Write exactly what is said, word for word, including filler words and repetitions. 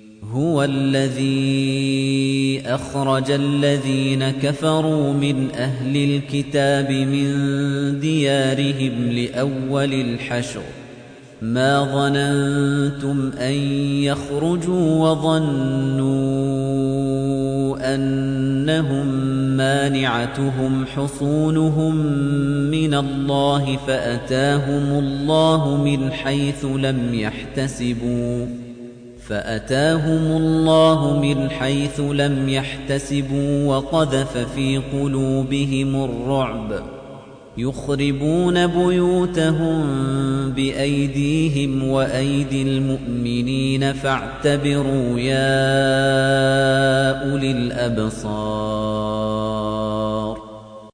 هُوَ الَّذِي أَخْرَجَ الَّذِينَ كَفَرُوا مِنْ أَهْلِ الْكِتَابِ مِنْ دِيَارِهِمْ لِأَوَّلِ الْحَشْرِ مَا ظَنَنْتُمْ أَنْ يَخْرُجُوا وَظَنُّوا أَنَّهُمْ مَانِعَتُهُمْ حُصُونُهُمْ مِنَ اللَّهِ فَأَتَاهُمُ اللَّهُ مِنْ حَيْثُ لَمْ يَحْتَسِبُوا فَأَتَاهُمُ اللَّهُ مِنْ حَيْثُ لَمْ يَحْتَسِبُوا وَقَذَفَ فِي قُلُوبِهِمُ الرُّعْبَ يُخْرِبُونَ بُيُوتَهُم بِأَيْدِيهِمْ وَأَيْدِي الْمُؤْمِنِينَ فَاعْتَبِرُوا يَا أُولِي الْأَبْصَارِ